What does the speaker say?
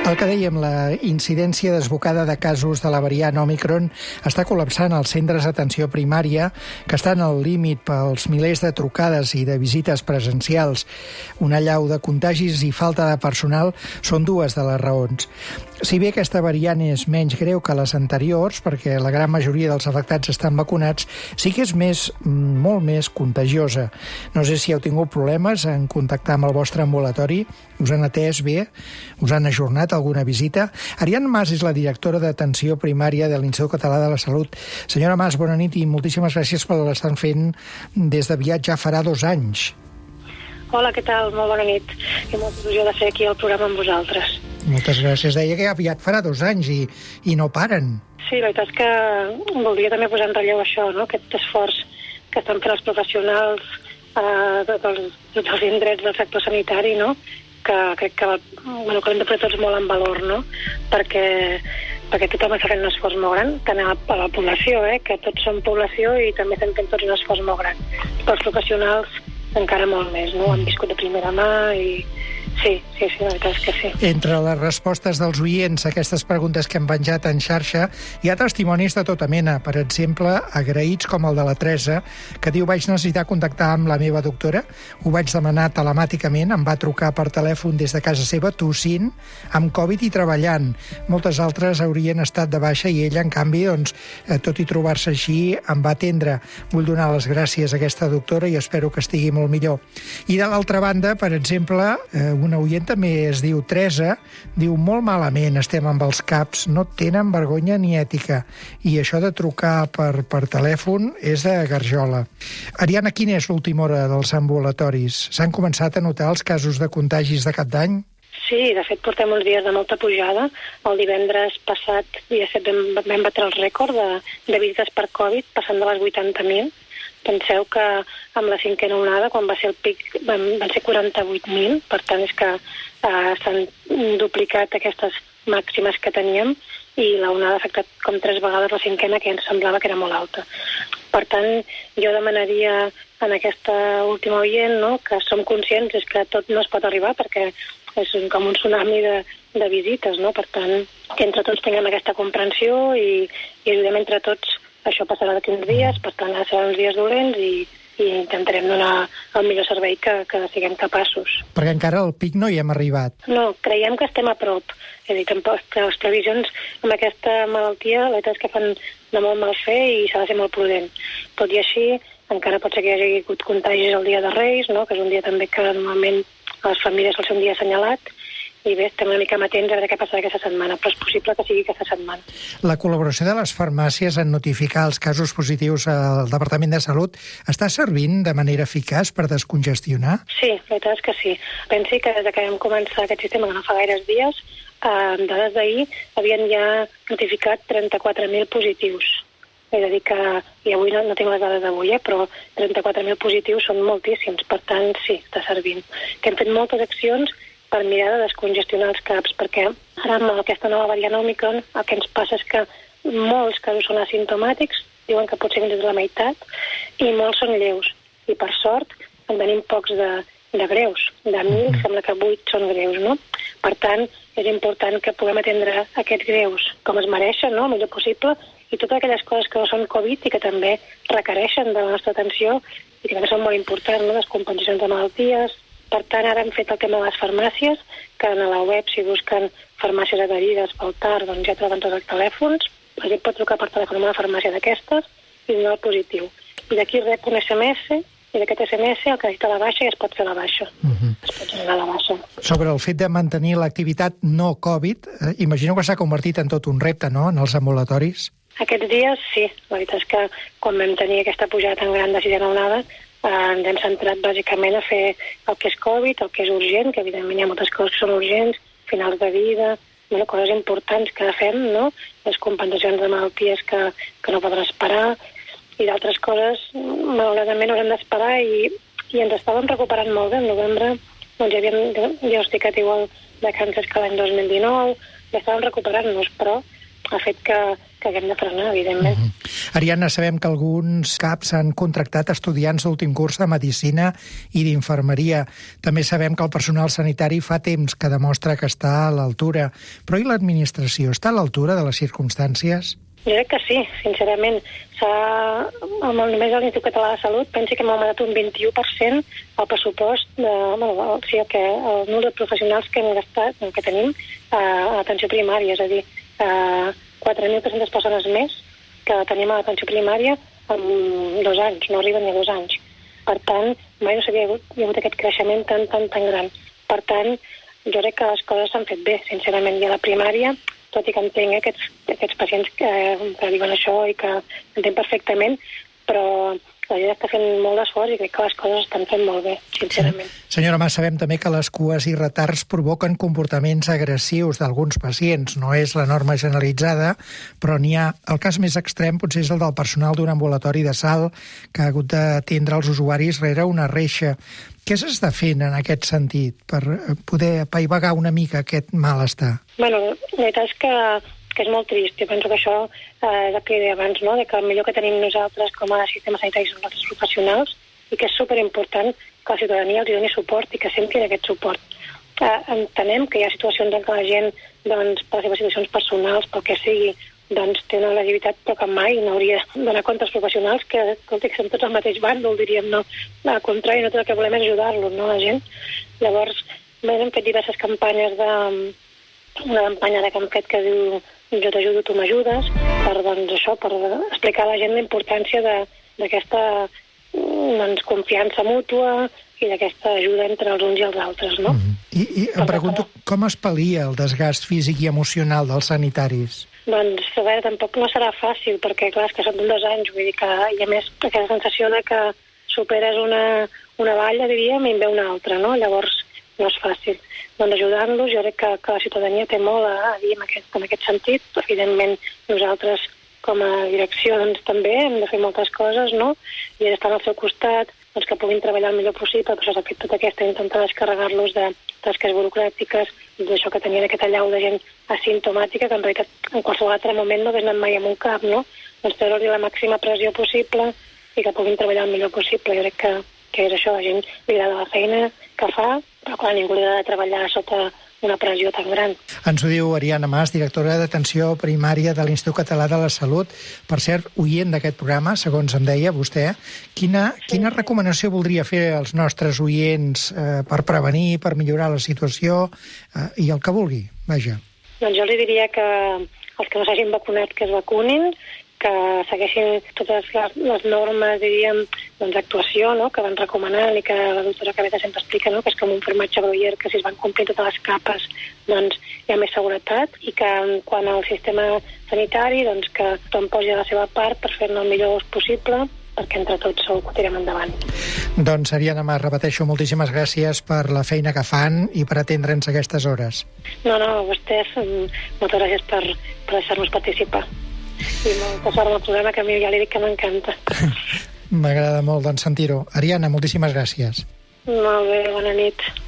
El que dèiem, la incidència desbocada de casos de la variant Òmicron està col·lapsant els centres d'atenció primària, que estan al límit pels milers de trucades i de visites presencials. Una allau de contagis i falta de personal són dues de les raons. Si bé aquesta variant és menys greu que les anteriors, perquè la gran majoria dels afectats estan vacunats, sí que és molt més contagiosa. No sé si heu tingut problemes en contactar amb el vostre ambulatori, us han atès bé, us han ajornat alguna visita. Ariadna Mas és la directora d'atenció primària de l'Institut Català de la Salut. Senyora Mas, bona nit i moltíssimes gràcies per l'estar fent des de aviat, ja farà 2 anys. Hola, què tal? Molt bona nit. I molta il·lusió de ser aquí al programa amb vosaltres. Moltes gràcies. Deia que aviat farà 2 anys i no paren. Sí, la veritat és que voldria també posar en relleu això, no? Aquest esforç que estan fent els professionals dels indrets del sector sanitari, no? Que crec que l'hem de posar tots molt en valor, no? Perquè tothom està fent un esforç molt gran, tant a la població, que tots som població i també estem fent tots un esforç molt gran. Però els professionals encara molt més, no? Han viscut de primera mà i sí, la veritat és que sí. Entre les respostes dels oients a aquestes preguntes que hem penjat en xarxa, hi ha testimonis de tota mena. Per exemple, agraïts com el de la Teresa, que diu: vaig necessitar contactar amb la meva doctora, ho vaig demanar telemàticament, em va trucar per telèfon des de casa seva, tossint, amb Covid i treballant. Moltes altres haurien estat de baixa i ella, en canvi, tot i trobar-se així, em va atendre. Vull donar les gràcies a aquesta doctora i espero que estigui molt millor. I de l'altra banda, per exemple, una oient també es diu Teresa, diu: molt malament estem amb els CAPs, no tenen vergonya ni ètica, i això de trucar per telèfon és de garjola. Ariadna, quina és l'última hora dels ambulatoris? S'han començat a notar els casos de contagis de cap d'any? Sí, de fet portem uns dies de molta pujada. El divendres passat, dia 7, vam batre el rècord de visites per Covid, passant de les 80.000. Penseu que amb la 5a onada, quan va ser el pic, van ser 48.000, per tant és que s'han duplicat aquestes màximes que teníem i la onada ha afectat com 3 vegades la 5a, que ens semblava que era molt alta. Per tant, jo demanaria en aquesta última oient, no, que som conscients és que tot no es pot arribar perquè és com un tsunami de visites, no? Per tant, que entre tots tinguem aquesta comprensió i ajudem entre tots. Això passarà d'aquí uns dies, per tant, seran uns dies dolents i intentarem donar el millor servei que siguem capaços. Perquè encara al pic no hi hem arribat. No, creiem que estem a prop. És a dir, que les previsions amb aquesta malaltia, la veritat és que fan de molt mal fer i s'ha de ser molt prudent. Tot i així, encara pot ser que hi hagi hagut contagis el dia de Reis, no? Que és un dia també que normalment a les famílies sol ser un dia assenyalat. I bé, estem una mica amatents a veure què passarà aquesta setmana, però és possible que sigui aquesta setmana. La col·laboració de les farmàcies en notificar els casos positius al Departament de Salut està servint de manera eficaç per descongestionar? Sí, la veritat és que sí. Pensi que des que vam començar aquest sistema, que no fa gaires dies, amb dades d'ahir, havien ja notificat 34.000 positius. És a dir que, i avui no tinc les dades d'avui, però 34.000 positius són moltíssims, per tant sí, està servint. Que hem fet moltes accions per mirar de descongestionar els CAPs, perquè ara amb aquesta nova variant Òmicron el que ens passa és que molts casos són asimptomàtics, diuen que pot ser fins a la meitat, i molts són lleus. I per sort en tenim pocs de greus. De 1.000 sembla que 8 són greus, no? Per tant, és important que puguem atendre aquests greus com es mereixen, no? El millor possible, i totes aquelles coses que no són Covid i que també requereixen de la nostra atenció i que també són molt importants, no? Les compensacions de malalties. Per tant, ara hem fet el tema de les farmàcies, que a la web, si busquen farmàcies adherides pel TAR, doncs ja troben tots els telèfons. La gent pot trucar per telèfon a una farmàcia d'aquestes i donar el positiu. I d'aquí rep un SMS, i d'aquest SMS el que necessita la baixa i es pot fer la baixa. Es pot generar la baixa. Sobre el fet de mantenir l'activitat no Covid, imagino que s'ha convertit en tot un repte, no?, en els ambulatoris. Aquests dies, sí. La veritat és que quan vam tenir aquesta pujada tan gran de 6a onada, ens hem centrat bàsicament a fer el que és Covid, el que és urgent, que evidentment hi ha moltes coses que són urgents, finals de vida, coses importants que fem, no? Les compensacions de malalties que no poden esperar, i d'altres coses, malauradament, haurem d'esperar i ens estàvem recuperant molt bé. En novembre doncs, ja havíem diagnosticat igual de càncer que l'any 2019, ja estàvem recuperant-nos, però ha fet que haguem de frenar, evidentment. Ariadna, sabem que alguns CAPs han contractat estudiants d'últim curs de Medicina i d'Infermeria. També sabem que el personal sanitari fa temps que demostra que està a l'altura. Però i l'administració està a l'altura de les circumstàncies? Jo crec que sí, sincerament. Només a l'Institut Català de Salut pensi que hem augmentat un 21% el pressupost, el número de professionals que hem gastat, que tenim a l'atenció primària, és a dir, 4.300 persones més que tenim a l'atenció primària en 2 anys, no arriben ni a 2 anys. Per tant, mai no s'havia hagut aquest creixement tan gran. Per tant, jo crec que les coses s'han fet bé, sincerament, i a la primària, tot i que entenc aquests pacients que diuen això i que entenc perfectament, però la gent està fent molt d'esforç i crec que les coses estan fent molt bé, sincerament. Senyora Mas, sabem també que les cues i retards provoquen comportaments agressius d'alguns pacients. No és la norma generalitzada, però n'hi ha. El cas més extrem potser és el del personal d'un ambulatori de Salt que ha hagut d'atendre els usuaris rere una reixa. Què s'està fent en aquest sentit per poder apaivagar una mica aquest malestar? Bueno, la veritat és que és molt trist. Jo penso que això és el que deia abans, no? De que el millor que tenim nosaltres com a sistema sanitari són els altres professionals i que és superimportant que la ciutadania els doni suport i que sentin aquest suport. Entenem que hi ha situacions en què la gent, doncs, per les seves situacions personals, pel que sigui, doncs té una legitimitat, però que mai no hauria de donar compte als professionals que som tots al mateix bàndol, diríem, no? Al contrari, no tot el que volem és ajudar-los, no, la gent. Llavors, hem fet diverses campanyes una campanya que hem fet que diu jo t'ajudo, tu m'ajudes, per explicar a la gent la importància d'aquesta confiança mútua i d'aquesta ajuda entre els uns i els altres, no? I em pregunto com es pal·lia el desgast físic i emocional dels sanitaris? Doncs, a veure, tampoc no serà fàcil, perquè, clar, és que són 2 anys, vull dir que hi ha més aquesta sensació de que superes una valla, diríem, i en ve una altra, no? Llavors, no és fàcil. Doncs ajudant-los, jo crec que la ciutadania té molt a dir en aquest sentit. Evidentment, nosaltres, com a direcció, doncs, també hem de fer moltes coses, no? I estar al seu costat, doncs, que puguin treballar el millor possible, però s'ha fet tota aquesta intentar descarregar-los de tasques burocràtiques, d'això que tenien aquesta allau de gent asimptomàtica, que en realitat en qualsevol altre moment no hagués anat mai amb un cap, no? Doncs treure-li la màxima pressió possible i que puguin treballar el millor possible. Jo crec que és això, la gent li agrada la feina que fa, però clar, ningú li agrada treballar sota una pressió tan gran. Ens ho diu Ariadna Mas, directora d'Atenció Primària de l'Institut Català de la Salut. Per cert, oient d'aquest programa, segons em deia vostè, quina recomanació voldria fer als nostres oients per prevenir, per millorar la situació i el que vulgui? Vaja. Doncs jo li diria que els que no s'hagin vacunat que es vacunin, que segueixin totes les normes, diríem, d'actuació, no?, que van recomanant i que la doctora Cabeta sempre explica, no?, que és com un formatge broier, que si es van complint totes les capes, doncs hi ha més seguretat, i que quan al sistema sanitari, doncs que tothom posi la seva part per fer-ne el millor possible, perquè entre tots segur que ho tirem endavant. Doncs, Ariadna Mas, repeteixo, moltíssimes gràcies per la feina que fan i per atendre'ns a aquestes hores. No, vostès, moltes gràcies per deixar-nos participar. I molta sort del programa, que a mi ja li dic que m'encanta. M'agrada molt, doncs, sentir-ho. Ariadna, moltíssimes gràcies. Molt bé, bona nit.